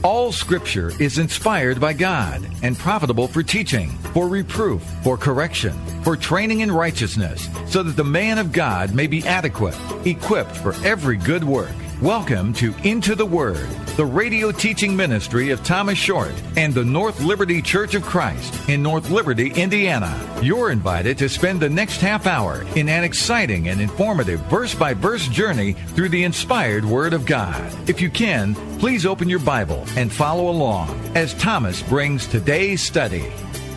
All Scripture is inspired by God and profitable for teaching, for reproof, for correction, for training in righteousness, so that the man of God may be adequate, equipped for every good work. Welcome to Into the Word, the radio teaching ministry of Thomas Short and the North Liberty Church of Christ in North Liberty, Indiana. You're invited to spend the next half hour in an exciting and informative verse-by-verse journey through the inspired Word of God. If you can, please open your Bible and follow along as Thomas brings today's study.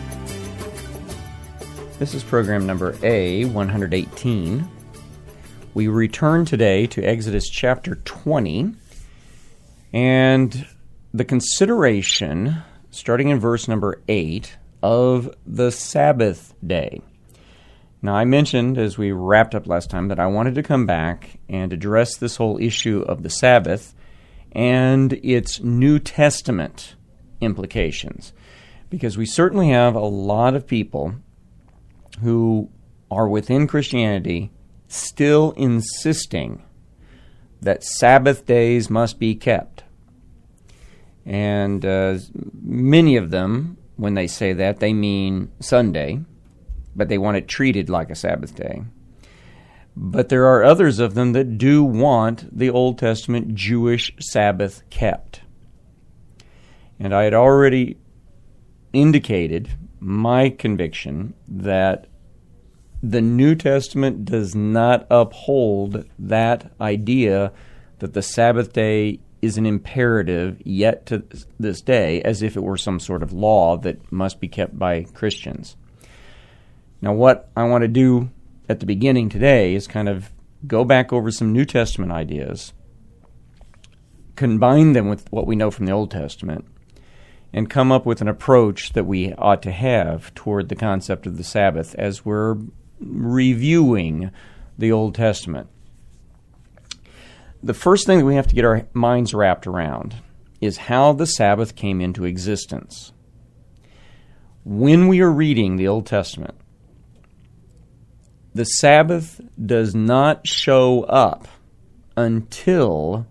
This is program number A118. We return today to Exodus chapter 20, and the consideration, starting in verse number 8, of the Sabbath day. Now, I mentioned, as we wrapped up last time, that I wanted to come back and address this whole issue of the Sabbath and its New Testament implications, because we certainly have a lot of people who are within Christianity still insisting that Sabbath days must be kept. And many of them, when they say that, they mean Sunday, but they want it treated like a Sabbath day. But there are others of them that do want the Old Testament Jewish Sabbath kept. And I had already indicated my conviction that the New Testament does not uphold that idea that the Sabbath day is an imperative yet to this day, as if it were some sort of law that must be kept by Christians. Now, what I want to do at the beginning today is kind of go back over some New Testament ideas, combine them with what we know from the Old Testament, and come up with an approach that we ought to have toward the concept of the Sabbath as we're reviewing the Old Testament. The first thing that we have to get our minds wrapped around is how the Sabbath came into existence. When we are reading the Old Testament, the Sabbath does not show up until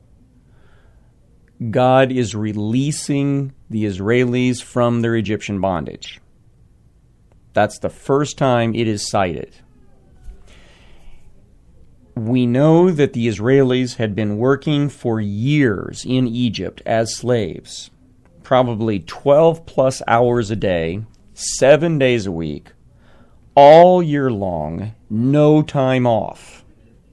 God is releasing the Israelis from their Egyptian bondage. That's the first time it is cited. We know that the Israelis had been working for years in Egypt as slaves, probably 12 plus hours a day, 7 days a week, all year long, no time off.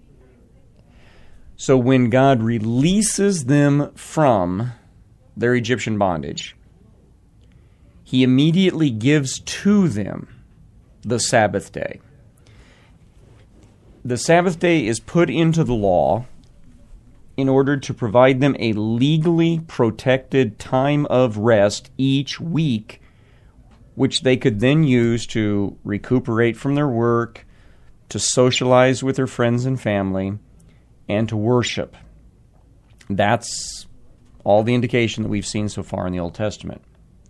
So when God releases them from their Egyptian bondage, He immediately gives to them the Sabbath day. The Sabbath day is put into the law in order to provide them a legally protected time of rest each week, which they could then use to recuperate from their work, to socialize with their friends and family, and to worship. That's all the indication that we've seen so far in the Old Testament.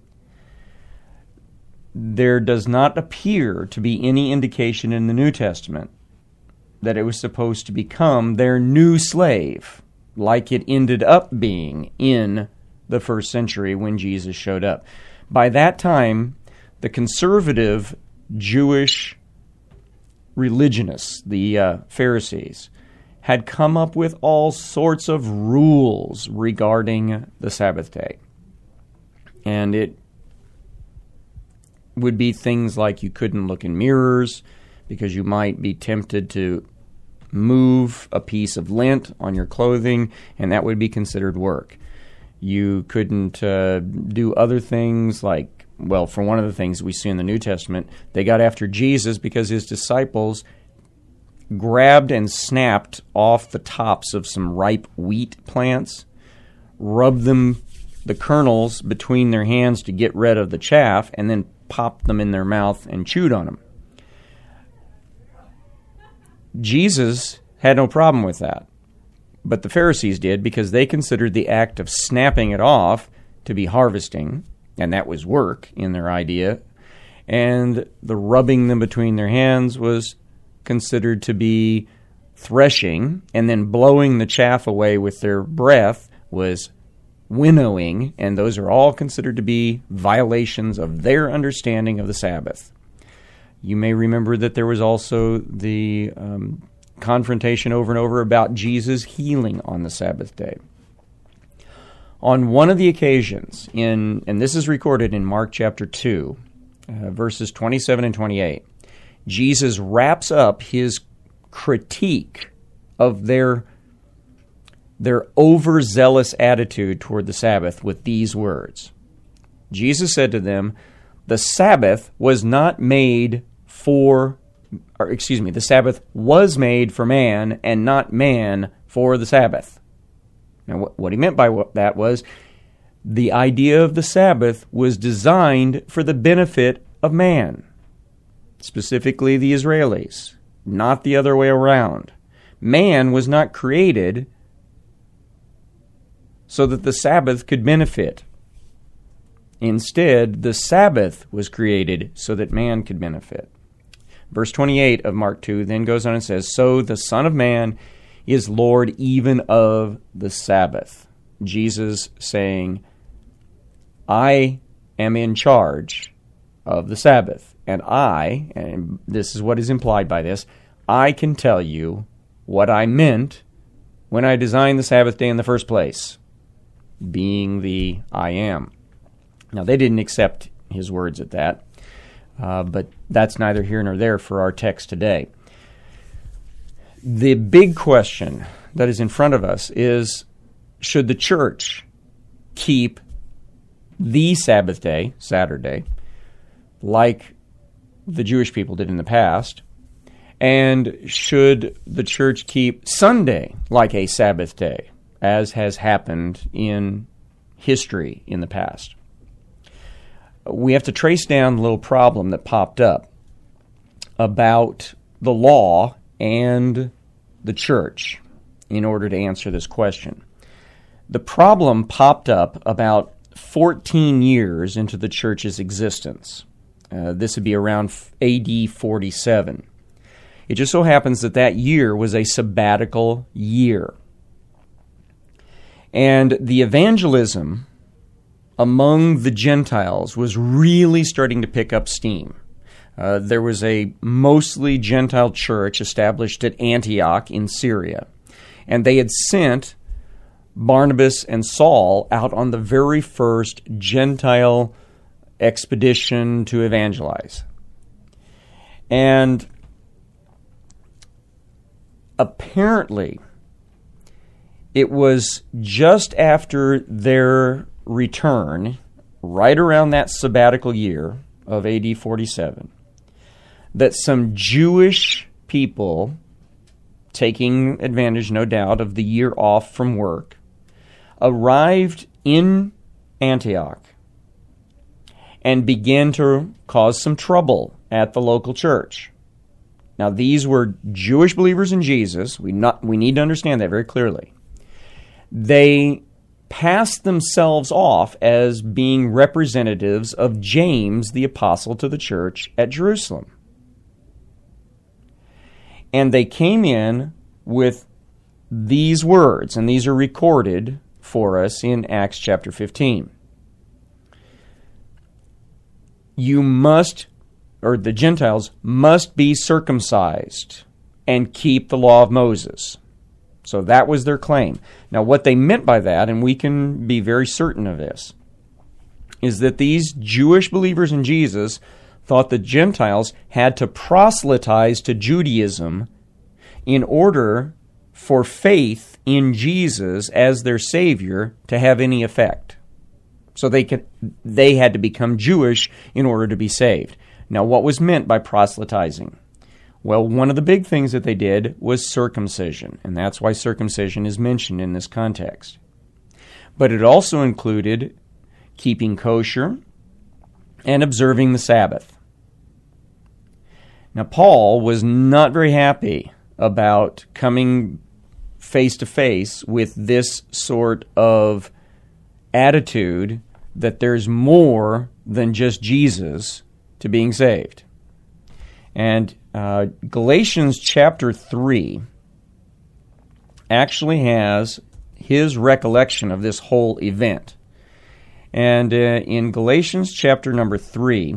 There does not appear to be any indication in the New Testament that it was supposed to become their new slave, like it ended up being in the first century when Jesus showed up. By that time, the conservative Jewish religionists, the Pharisees, had come up with all sorts of rules regarding the Sabbath day. And it would be things like you couldn't look in mirrors because you might be tempted to move a piece of lint on your clothing, and that would be considered work. You couldn't do other things like, well, for one of the things we see in the New Testament, they got after Jesus because his disciples grabbed and snapped off the tops of some ripe wheat plants, rubbed them, the kernels, between their hands to get rid of the chaff, and then popped them in their mouth and chewed on them. Jesus had no problem with that, but the Pharisees did because they considered the act of snapping it off to be harvesting, and that was work in their idea, and the rubbing them between their hands was considered to be threshing, and then blowing the chaff away with their breath was winnowing, and those are all considered to be violations of their understanding of the Sabbath. You may remember that there was also the confrontation over and over about Jesus healing on the Sabbath day. On one of the occasions, and this is recorded in Mark chapter 2, verses 27 and 28, Jesus wraps up his critique of their overzealous attitude toward the Sabbath with these words. Jesus said to them, the Sabbath was made for man and not man for the Sabbath. Now, what he meant by that was the idea of the Sabbath was designed for the benefit of man, specifically the Israelis, not the other way around. Man was not created so that the Sabbath could benefit. Instead, the Sabbath was created so that man could benefit. Verse 28 of Mark 2 then goes on and says, so the Son of Man is Lord even of the Sabbath. Jesus saying, I am in charge of the Sabbath. And this is what is implied by this, I can tell you what I meant when I designed the Sabbath day in the first place, being the I am. Now, they didn't accept his words at that, but that's neither here nor there for our text today. The big question that is in front of us is, should the church keep the Sabbath day, Saturday, like the Jewish people did in the past? And should the church keep Sunday like a Sabbath day, as has happened in history in the past? We have to trace down the little problem that popped up about the law and the church in order to answer this question. The problem popped up about 14 years into the church's existence. This would be around AD 47. It just so happens that year was a sabbatical year. And the evangelism among the Gentiles was really starting to pick up steam. There was a mostly Gentile church established at Antioch in Syria, and they had sent Barnabas and Saul out on the very first Gentile expedition to evangelize. And apparently, it was just after their return, right around that sabbatical year of AD 47, that some Jewish people, taking advantage, no doubt, of the year off from work, arrived in Antioch and began to cause some trouble at the local church. Now, these were Jewish believers in Jesus. We need to understand that very clearly. They passed themselves off as being representatives of James, the apostle to the church at Jerusalem. And they came in with these words, and these are recorded for us in Acts chapter 15. The Gentiles must be circumcised and keep the law of Moses. So that was their claim. Now, what they meant by that, and we can be very certain of this, is that these Jewish believers in Jesus thought the Gentiles had to proselytize to Judaism in order for faith in Jesus as their Savior to have any effect. So they had to become Jewish in order to be saved. Now, what was meant by proselytizing? Well, one of the big things that they did was circumcision, and that's why circumcision is mentioned in this context. But it also included keeping kosher and observing the Sabbath. Now, Paul was not very happy about coming face to face with this sort of attitude that there's more than just Jesus to being saved. And Galatians chapter 3 actually has his recollection of this whole event. And in Galatians chapter number 3,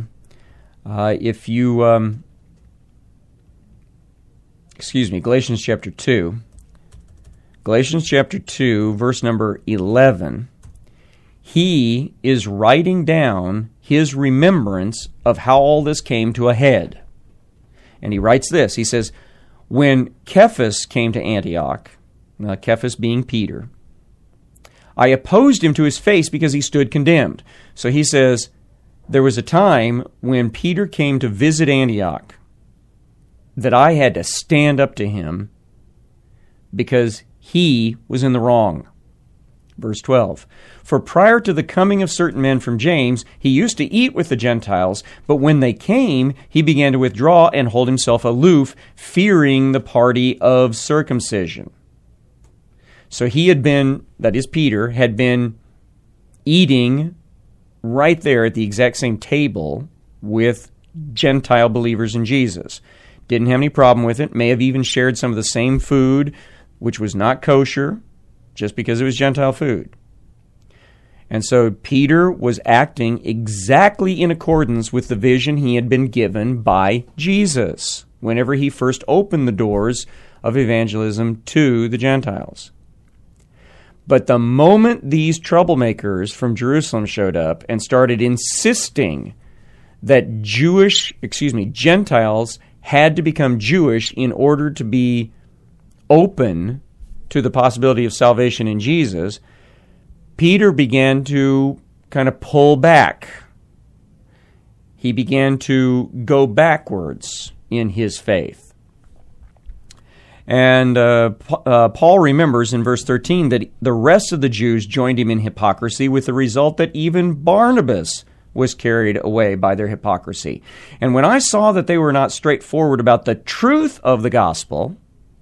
Galatians chapter 2. Galatians chapter 2, verse number 11, he is writing down his remembrance of how all this came to a head. And he writes this. He says, when Cephas came to Antioch, Cephas being Peter, I opposed him to his face because he stood condemned. So he says, there was a time when Peter came to visit Antioch that I had to stand up to him because he was in the wrong. Verse 12, for prior to the coming of certain men from James, he used to eat with the Gentiles, but when they came, he began to withdraw and hold himself aloof, fearing the party of circumcision. So he had been, that is Peter, had been eating right there at the exact same table with Gentile believers in Jesus. Didn't have any problem with it, may have even shared some of the same food, which was not kosher, just because it was Gentile food. And so Peter was acting exactly in accordance with the vision he had been given by Jesus whenever he first opened the doors of evangelism to the Gentiles. But the moment these troublemakers from Jerusalem showed up and started insisting that Gentiles had to become Jewish in order to be open to the possibility of salvation in Jesus, Peter began to kind of pull back. He began to go backwards in his faith. And Paul remembers in verse 13 that the rest of the Jews joined him in hypocrisy, with the result that even Barnabas was carried away by their hypocrisy. And when I saw that they were not straightforward about the truth of the gospel,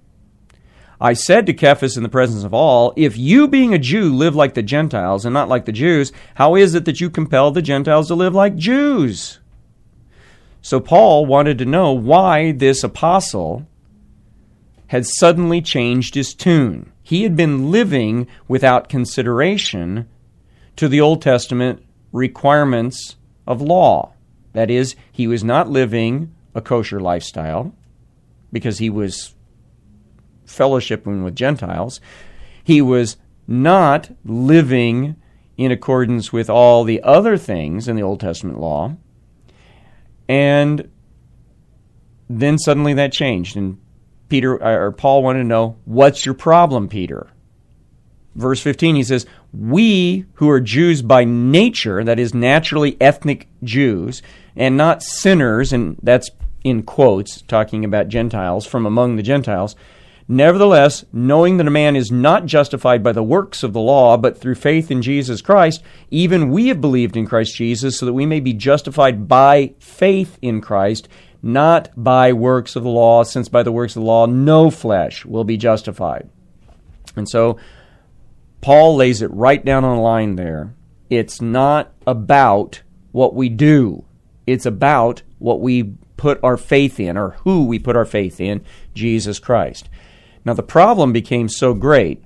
I said to Cephas in the presence of all, if you being a Jew live like the Gentiles and not like the Jews, how is it that you compel the Gentiles to live like Jews? So Paul wanted to know why this apostle had suddenly changed his tune. He had been living without consideration to the Old Testament requirements of law. That is, he was not living a kosher lifestyle because he was fellowshipping with Gentiles. He was not living in accordance with all the other things in the Old Testament law. And then suddenly that changed, and Paul wanted to know, what's your problem, Peter? Verse 15, he says, we who are Jews by nature, that is naturally ethnic Jews, and not sinners, and that's in quotes, talking about Gentiles, from among the Gentiles, nevertheless, knowing that a man is not justified by the works of the law, but through faith in Jesus Christ, even we have believed in Christ Jesus, so that we may be justified by faith in Christ, not by works of the law, since by the works of the law no flesh will be justified. And so Paul lays it right down on the line there. It's not about what we do. It's about what we put our faith in, or who we put our faith in, Jesus Christ. Now the problem became so great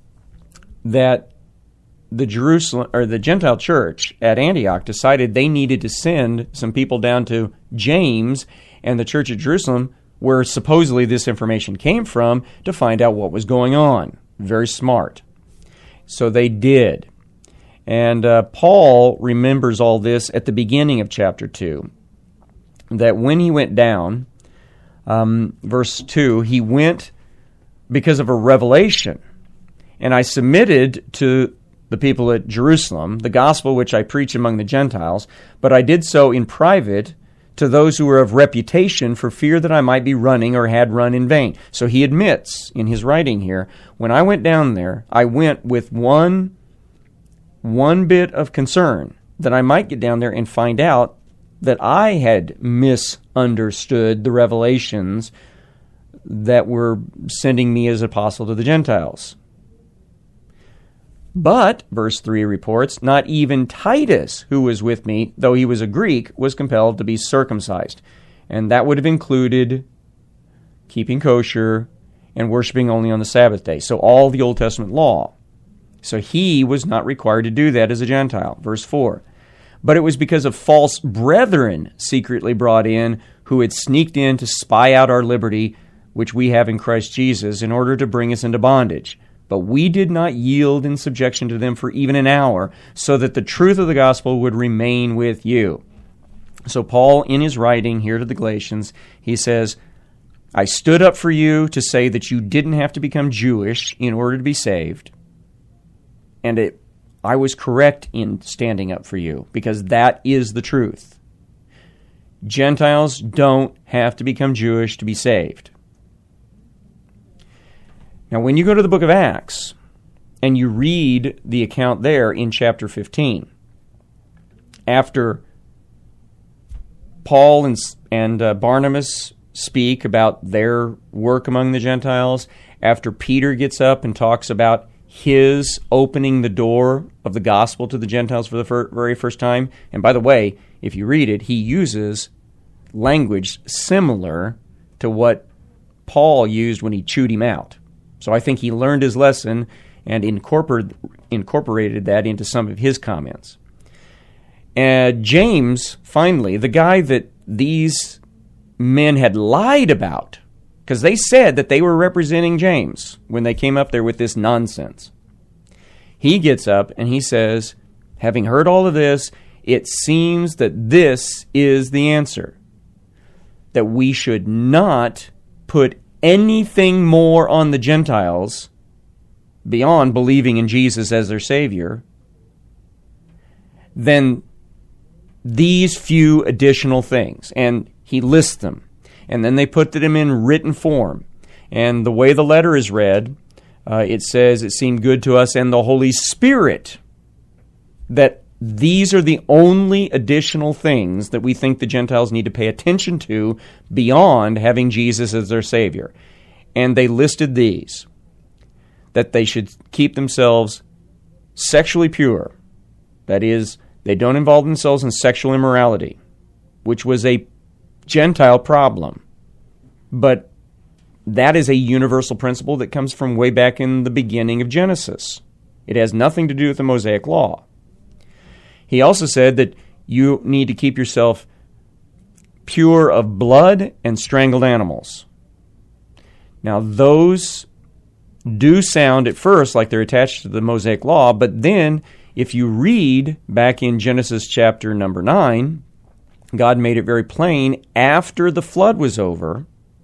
that the Gentile church at Antioch decided they needed to send some people down to James and the church at Jerusalem, where supposedly this information came from, to find out what was going on. Very smart. So they did. And Paul remembers all this at the beginning of chapter 2, that when he went down, verse 2, he went because of a revelation. And I submitted to the people at Jerusalem the gospel which I preach among the Gentiles, but I did so in private to those who were of reputation, for fear that I might be running or had run in vain. So he admits in his writing here, when I went down there, I went with one bit of concern, that I might get down there and find out that I had misunderstood the revelations that were sending me as apostle to the Gentiles. But, verse 3 reports, not even Titus, who was with me, though he was a Greek, was compelled to be circumcised. And that would have included keeping kosher and worshiping only on the Sabbath day. So all the Old Testament law. So he was not required to do that as a Gentile. Verse 4. But it was because of false brethren secretly brought in, who had sneaked in to spy out our liberty, which we have in Christ Jesus, in order to bring us into bondage. But we did not yield in subjection to them for even an hour, so that the truth of the gospel would remain with you. So Paul, in his writing here to the Galatians, he says, I stood up for you to say that you didn't have to become Jewish in order to be saved. And I was correct in standing up for you, because that is the truth. Gentiles don't have to become Jewish to be saved. Now, when you go to the book of Acts, and you read the account there in chapter 15, after Paul and Barnabas speak about their work among the Gentiles, after Peter gets up and talks about his opening the door of the gospel to the Gentiles for the very first time. And by the way, if you read it, he uses language similar to what Paul used when he chewed him out. So I think he learned his lesson and incorporated that into some of his comments. And James, finally, the guy that these men had lied about, because they said that they were representing James when they came up there with this nonsense. He gets up and he says, having heard all of this, it seems that this is the answer, that we should not put anything more on the Gentiles beyond believing in Jesus as their Savior than these few additional things. And he lists them. And then they put them in written form. And the way the letter is read, it says, it seemed good to us and the Holy Spirit that these are the only additional things that we think the Gentiles need to pay attention to beyond having Jesus as their Savior. And they listed these: that they should keep themselves sexually pure. That is, they don't involve themselves in sexual immorality, which was a Gentile problem. But that is a universal principle that comes from way back in the beginning of Genesis. It has nothing to do with the Mosaic Law. He also said that you need to keep yourself pure of blood and strangled animals. Now, those do sound at first like they're attached to the Mosaic Law, but then if you read back in Genesis chapter number 9, God made it very plain after the flood was over,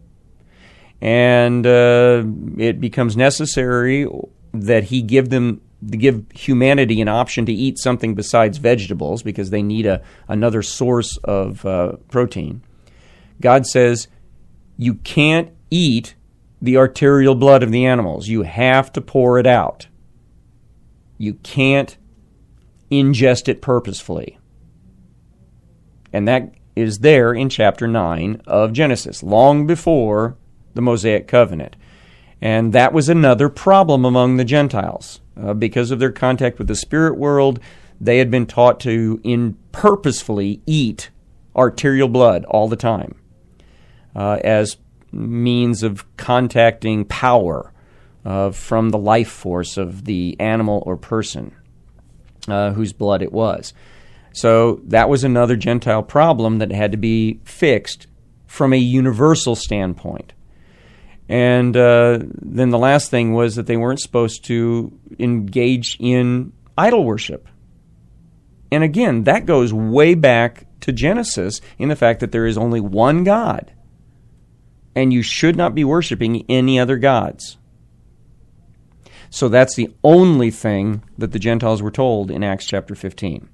and it becomes necessary that he give humanity an option to eat something besides vegetables because they need another source of protein. God says, you can't eat the arterial blood of the animals. You have to pour it out. You can't ingest it purposefully. And that is there in chapter 9 of Genesis, long before the Mosaic Covenant. And that was another problem among the Gentiles. Because of their contact with the spirit world, they had been taught to purposefully eat arterial blood all the time as means of contacting power from the life force of the animal or person whose blood it was. So that was another Gentile problem that had to be fixed from a universal standpoint. And then the last thing was that they weren't supposed to engage in idol worship. And again, that goes way back to Genesis in the fact that there is only one God. And you should not be worshiping any other gods. So that's the only thing that the Gentiles were told in Acts chapter 15.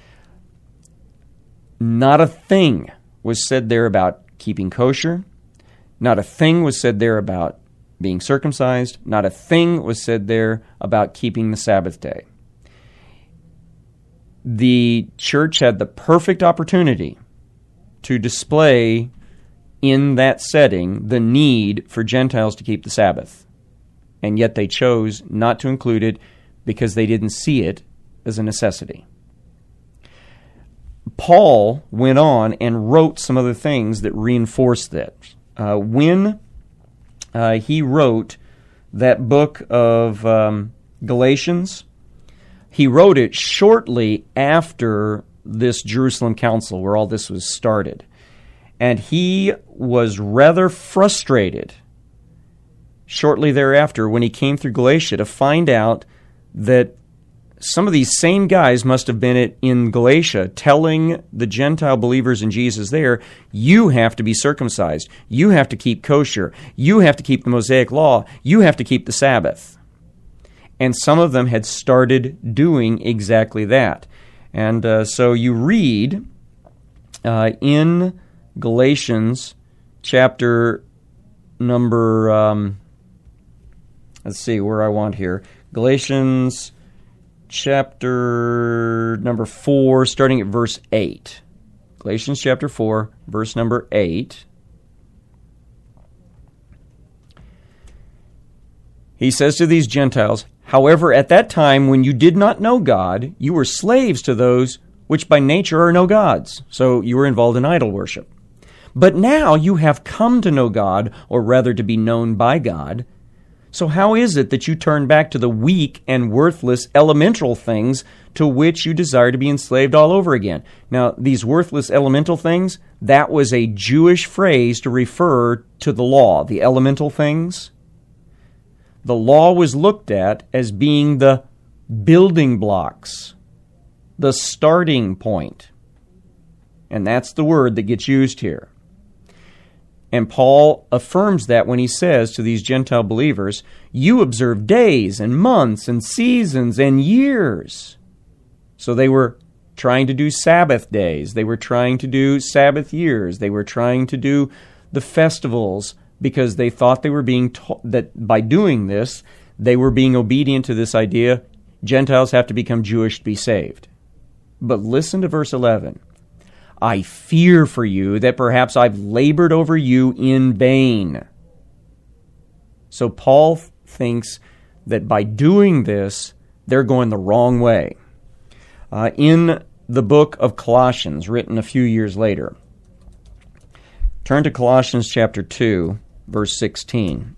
Not a thing was said there about keeping kosher. Not a thing was said there about being circumcised. Not a thing was said there about keeping the Sabbath day. The church had the perfect opportunity to display in that setting the need for Gentiles to keep the Sabbath. And yet they chose not to include it because they didn't see it as a necessity. Paul went on and wrote some other things that reinforced that. When he wrote that book of Galatians, he wrote it shortly after this Jerusalem Council where all this was started. And he was rather frustrated shortly thereafter when he came through Galatia to find out that some of these same guys must have been in Galatia telling the Gentile believers in Jesus there, you have to be circumcised, you have to keep kosher, you have to keep the Mosaic law, you have to keep the Sabbath. And some of them had started doing exactly that. And so you read in Galatians chapter number, let's see where I want here, Galatians chapter number 4, starting at verse 8. Galatians chapter 4, verse number 8. He says to these Gentiles, however, at that time when you did not know God, you were slaves to those which by nature are no gods. So you were involved in idol worship. But now you have come to know God, or rather to be known by God. So how is it that you turn back to the weak and worthless elemental things to which you desire to be enslaved all over again? Now, these worthless elemental things, that was a Jewish phrase to refer to the law, the elemental things. The law was looked at as being the building blocks, the starting point. And that's the word that gets used here. And Paul affirms that when he says to these Gentile believers, you observe days and months and seasons and years. So they were trying to do Sabbath days. They were trying to do Sabbath years. They were trying to do the festivals because they thought they were being taught that by doing this, they were being obedient to this idea, Gentiles have to become Jewish to be saved. But listen to verse 11. I fear for you that perhaps I've labored over you in vain. So Paul thinks that by doing this, they're going the wrong way. In the book of Colossians, written a few years later, turn to Colossians chapter 2, verse 16.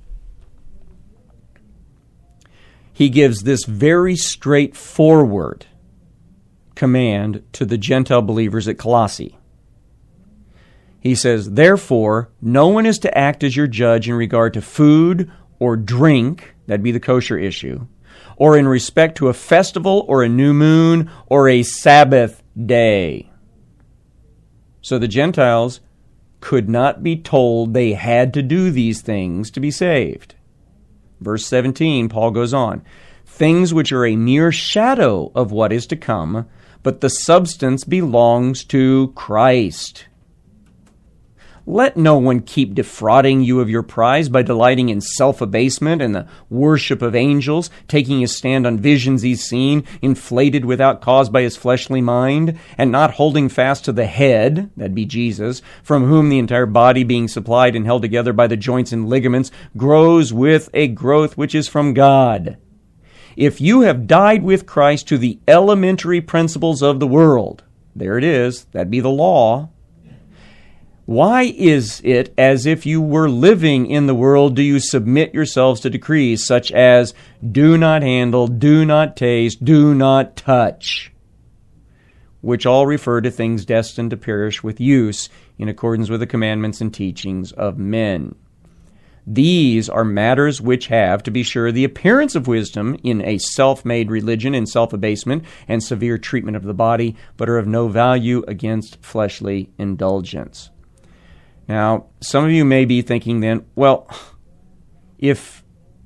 He gives this very straightforward command to the Gentile believers at Colossae. He says, therefore, no one is to act as your judge in regard to food or drink, that'd be the kosher issue, or in respect to a festival or a new moon or a Sabbath day. So the Gentiles could not be told they had to do these things to be saved. Verse 17, Paul goes on, things which are a mere shadow of what is to come, but the substance belongs to Christ. Let no one keep defrauding you of your prize by delighting in self-abasement and the worship of angels, taking his stand on visions he's seen, inflated without cause by his fleshly mind, and not holding fast to the head, that'd be Jesus, from whom the entire body being supplied and held together by the joints and ligaments grows with a growth which is from God. If you have died with Christ to the elementary principles of the world, there it is, that'd be the law. Why is it, as if you were living in the world, do you submit yourselves to decrees such as, do not handle, do not taste, do not touch, which all refer to things destined to perish with use in accordance with the commandments and teachings of men. These are matters which have, to be sure, the appearance of wisdom in a self-made religion in self-abasement and severe treatment of the body, but are of no value against fleshly indulgence. Now, some of you may be thinking then, well, if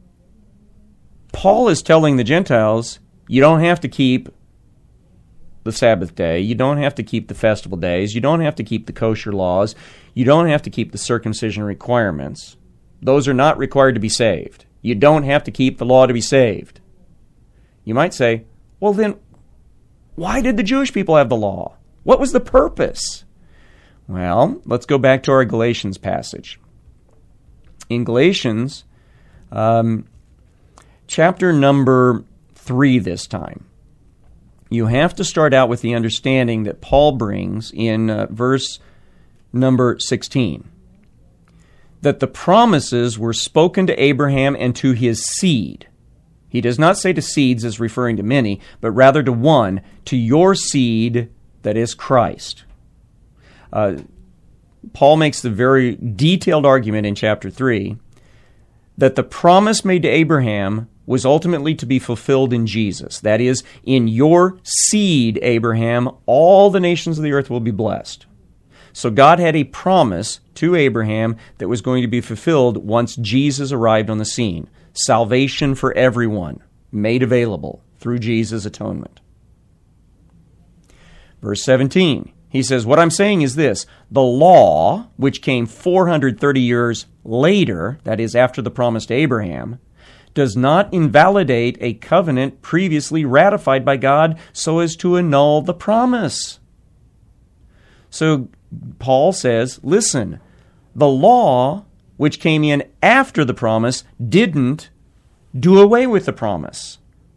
Paul is telling the Gentiles, you don't have to keep the Sabbath day, you don't have to keep the festival days, you don't have to keep the kosher laws, you don't have to keep the circumcision requirements. Those are not required to be saved. You don't have to keep the law to be saved. You might say, well then, why did the Jewish people have the law? What was the purpose? Well, let's go back to our Galatians passage. In Galatians, chapter number 3 this time, you have to start out with the understanding that Paul brings in verse number 16, that the promises were spoken to Abraham and to his seed. He does not say to seeds as referring to many, but rather to one, to your seed, that is Christ. Paul makes the very detailed argument in chapter 3 that the promise made to Abraham was ultimately to be fulfilled in Jesus. That is, in your seed, Abraham, all the nations of the earth will be blessed. So God had a promise to Abraham that was going to be fulfilled once Jesus arrived on the scene. Salvation for everyone made available through Jesus' atonement. Verse 17, he says, what I'm saying is this: the law, which came 430 years later, that is, after the promise to Abraham, does not invalidate a covenant previously ratified by God so as to annul the promise. So Paul says, listen, the law, which came in after the promise, didn't do away with the promise.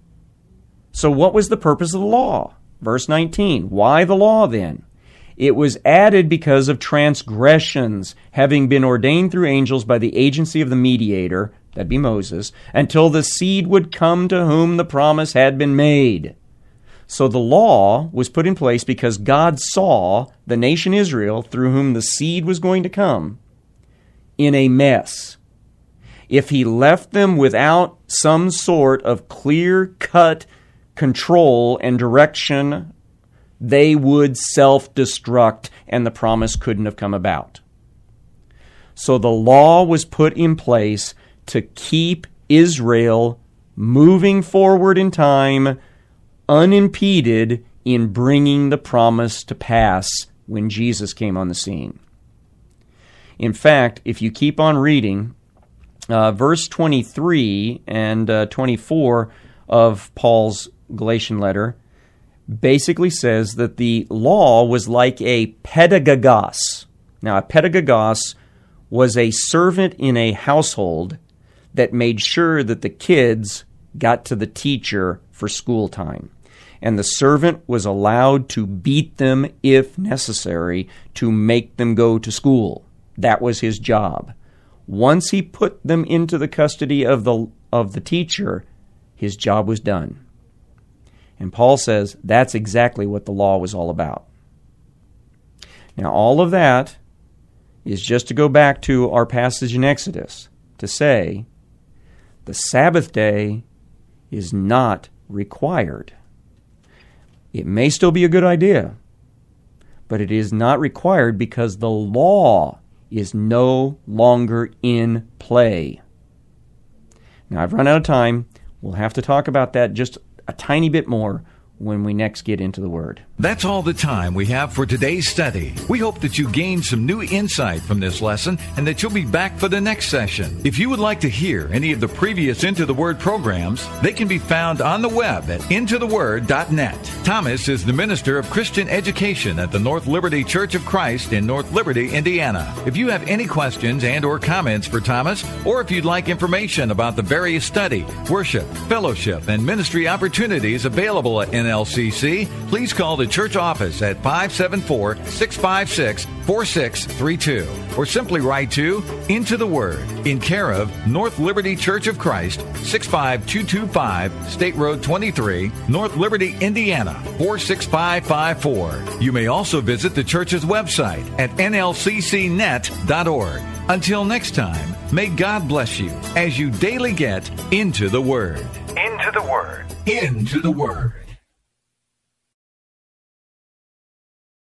So what was the purpose of the law? Verse 19, why the law then? It was added because of transgressions, having been ordained through angels by the agency of the mediator, that'd be Moses, until the seed would come to whom the promise had been made. So the law was put in place because God saw the nation Israel, through whom the seed was going to come, in a mess. If he left them without some sort of clear-cut control and direction, they would self-destruct, and the promise couldn't have come about. So the law was put in place to keep Israel moving forward in time, unimpeded in bringing the promise to pass when Jesus came on the scene. In fact, if you keep on reading, verse 23 and 24 of Paul's Galatian letter basically says that the law was like a pedagogos. Now, a pedagogos was a servant in a household that made sure that the kids got to the teacher for school time. And the servant was allowed to beat them if necessary to make them go to school. That was his job. Once he put them into the custody of the teacher, his job was done. And Paul says that's exactly what the law was all about. Now, all of that is just to go back to our passage in Exodus to say the Sabbath day is not required. It may still be a good idea, but it is not required because the law is no longer in play. Now, I've run out of time. We'll have to talk about that just a tiny bit more when we next get into the Word. That's all the time we have for today's study. We hope that you gained some new insight from this lesson and that you'll be back for the next session. If you would like to hear any of the previous Into the Word programs, they can be found on the web at intotheword.net. Thomas is the Minister of Christian Education at the North Liberty Church of Christ in North Liberty, Indiana. If you have any questions and or comments for Thomas, or if you'd like information about the various study, worship, fellowship, and ministry opportunities available at NLCC, please call the church office at 574-656-4632 or simply write to Into the Word in care of North Liberty Church of Christ, 65225 State Road 23, North Liberty, Indiana, 46554. You may also visit the church's website at nlccnet.org. Until next time, may God bless you as you daily get into the Word. Into the Word. Into the Word.